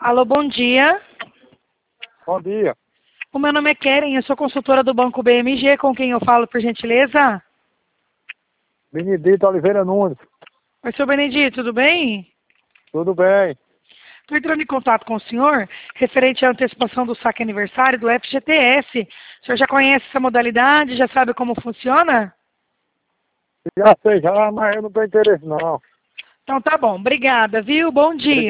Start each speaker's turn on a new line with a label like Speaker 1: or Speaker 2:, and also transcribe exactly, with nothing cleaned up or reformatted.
Speaker 1: Alô, bom dia.
Speaker 2: Bom dia.
Speaker 1: O meu nome é Keren, eu sou consultora do Banco B M G, com quem eu falo, por gentileza?
Speaker 2: Benedito Oliveira Nunes.
Speaker 1: Oi, seu Benedito, tudo bem?
Speaker 2: Tudo bem?
Speaker 1: Estou entrando em contato com o senhor, referente à antecipação do saque aniversário do F G T S. O senhor já conhece essa modalidade, já sabe como funciona?
Speaker 2: Já sei já, mas eu não tenho interesse não.
Speaker 1: Então tá bom, obrigada, viu? Bom dia.